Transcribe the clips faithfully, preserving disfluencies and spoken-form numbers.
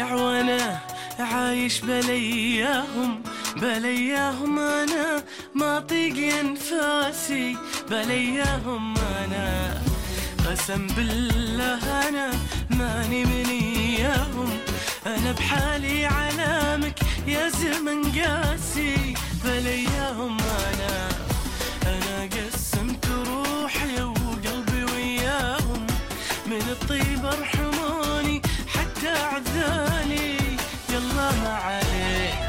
ضايع وانا عايش بلياهم بلياهم انا ما طيق انفاسي بلياهم انا قسم بالله انا ماني من اياهم انا بحالي علامك يا زمن قاسي بلياهم انا انا قسمت روحي وقلبي وياهم من الطيب ارحموني حتى عذاني يلا ما عليك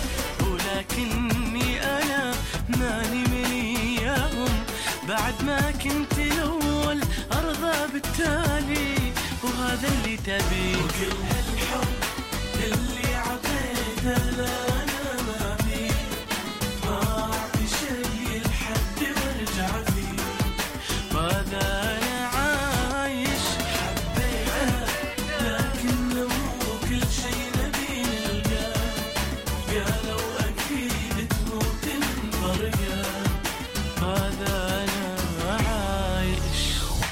ولكني انا ماني من اياهم بعد ما كنت الاول ارضى بالتالي وهذا اللي تبيه وكل هالحب اللي عطيته لا انا ما فيه ما اعطي شي لحد وارجع فيه وهذا انا عايش حبيته لكن لو كل شي نبي نلقاه قالوا اكيد تموت من فرقه هذا انا عايش.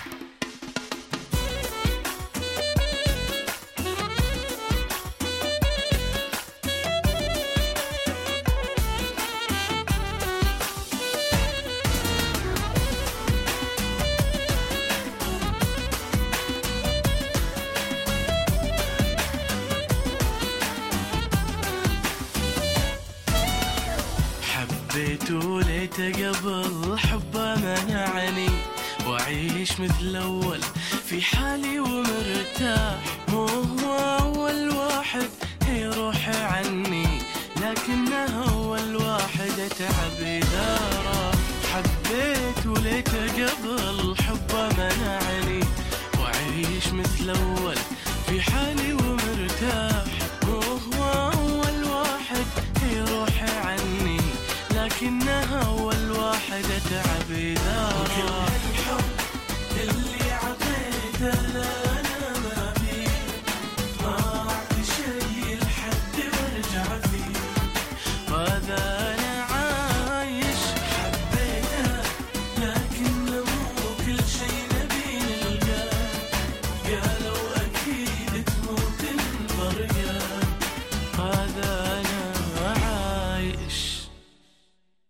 حبيت وليت قبل حبه منعني وأعيش مثل أول في حالي ومرتاح مو هو أول واحد يروح عني لكنه أول واحد أتعب إذا راح حبيت وليت قبل حبه منعني وأعيش مثل أول في حالي ومرتاح مو هو أول واحد يروح عني لكنها أول واحد أتعب إذا راح. وكل هالحب اللي عطيته له